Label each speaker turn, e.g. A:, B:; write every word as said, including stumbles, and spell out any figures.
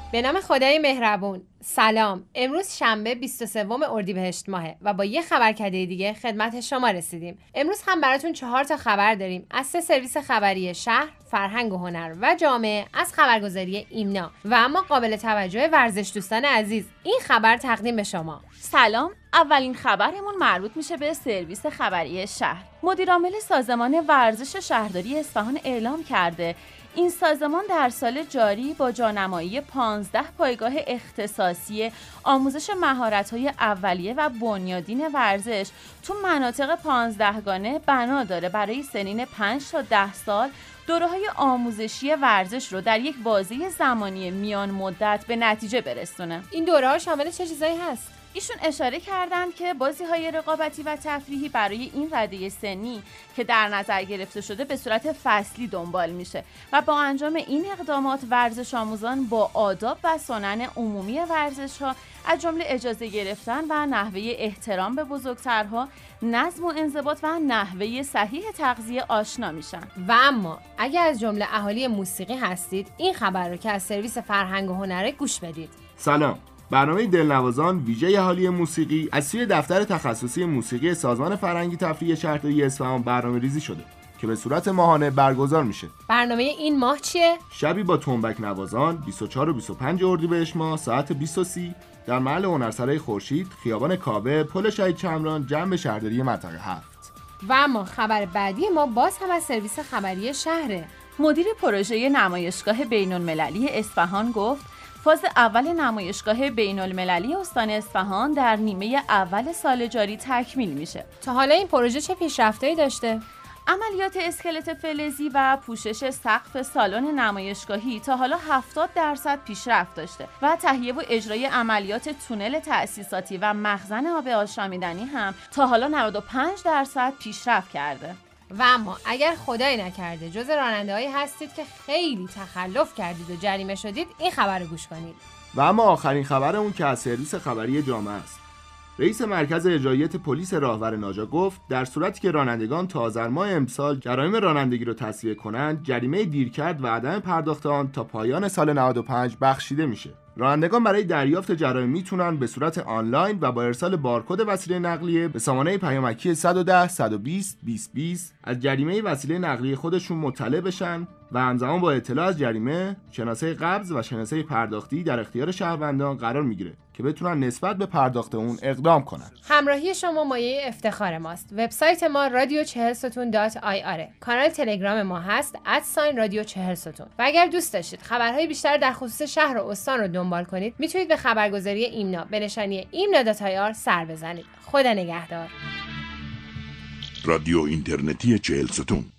A: به نام خدای مهربون. سلام. امروز شنبه بیست و سوم اردیبهشت ماهه و با یه خبرکده دیگه خدمت شما رسیدیم. امروز هم براتون چهار تا خبر داریم از سه سرویس خبری شهر، فرهنگ و هنر و جامعه از خبرگزاری ایمنا و اما قابل توجه ورزش دوستان عزیز این خبر تقدیم به شما.
B: سلام. اولین خبرمون مربوط میشه به سرویس خبری شهر. مدیرعامل سازمان ورزش شهرداری اصفهان اعلام کرده این سازمان در سال جاری با جانمایی پانزده پایگاه اختصاصی آموزش مهارت‌های اولیه و بنیادین ورزش تو مناطق پانزده گانه بنا داره برای سنین پنج تا ده سال دوره‌های آموزشی ورزش رو در یک بازه زمانی میان مدت به نتیجه برسونه.
A: این دوره‌ها شامل چه چیزایی هست؟
B: ایشون اشاره کردند که بازی‌های رقابتی و تفریحی برای این رده سنی که در نظر گرفته شده به صورت فصلی دنبال میشه و با انجام این اقدامات ورزش آموزان با آداب و سنن عمومی ورزش‌ها از جمله اجازه گرفتن و نحوه احترام به بزرگترها، نظم و انضباط و نحوه صحیح تغذیه آشنا میشن.
A: و اما اگر از جمله اهالی موسیقی هستید این خبر رو که از سرویس فرهنگ و هنر گوش بدید.
C: سلام. برنامه دلنوازان ویژه اهالی موسیقی از سوی دفتر تخصصی موسیقی سازمان فرهنگی تفریحی شهرداری اصفهان برنامه‌ریزی شده که به صورت ماهانه برگزار میشه.
A: برنامه این ماه چیه؟
C: شبی با تنبک نوازان بیست و چهار و بیست و پنج اردیبهشت ماه ساعت بیست و سه در محل هنرسرای خورشید، خیابان کاوه، پل شهید چمران، جنب شهرداری منطقه هفت.
A: و اما خبر بعدی ما باز هم از سرویس خبری شهره.
B: مدیر پروژه نمایشگاه بین‌المللی اصفهان گفت فاز اول نمایشگاه بین‌المللی استان اصفهان در نیمه اول سال جاری تکمیل میشه.
A: تا حالا این پروژه چه پیشرفتایی داشته؟
B: عملیات اسکلت فلزی و پوشش سقف سالن نمایشگاهی تا حالا هفتاد درصد پیشرفت داشته و تهیه و اجرای عملیات تونل تأسیساتی و مخزن آب آشامیدنی هم تا حالا نود و پنج درصد پیشرفت کرده.
A: و اما اگر خدای نکرده جز راننده‌هایی هستید که خیلی تخلف کردید و جریمه شدید این خبر رو گوش کنید.
C: و اما آخرین خبرمون که از سرویس خبری جامعه است. رئیس مرکز اجراییت پلیس راهور ناجا گفت در صورتی که رانندگان تا آذر ماه امسال جرایم رانندگی رو تسویه کنند جریمه دیرکرد و عدم پرداخت آن تا پایان سال نود و پنج بخشیده میشه. رانندگان برای دریافت جرایم میتونن به صورت آنلاین و با ارسال بارکد وسیله نقلیه به سامانه پیامکی صد و ده صد و بیست بیست بیست از جریمه وسیله نقلیه خودشون مطلع بشن و همزمان با اطلاع از جریمه شناسه قبض و شناسه پرداختی در اختیار شهروندان قرار میگیره که بتونن نسبت به پرداخت اون اقدام کنن.
A: همراهی شما مایه افتخار ماست. وبسایت ما رادیو چهل ستون دات آی آر. کانال تلگرام ما هست ات رادیو چهل ستون. و اگر دوست داشتید خبرهای بیشتر در خصوص شهر و استان رو دنبال کنید میتونید به خبرگزاری ایمنا به نشانی ایمنا دات آی آر سر بزنید. خدا نگهدار.
D: رادیو اینترنتی چهل ستون.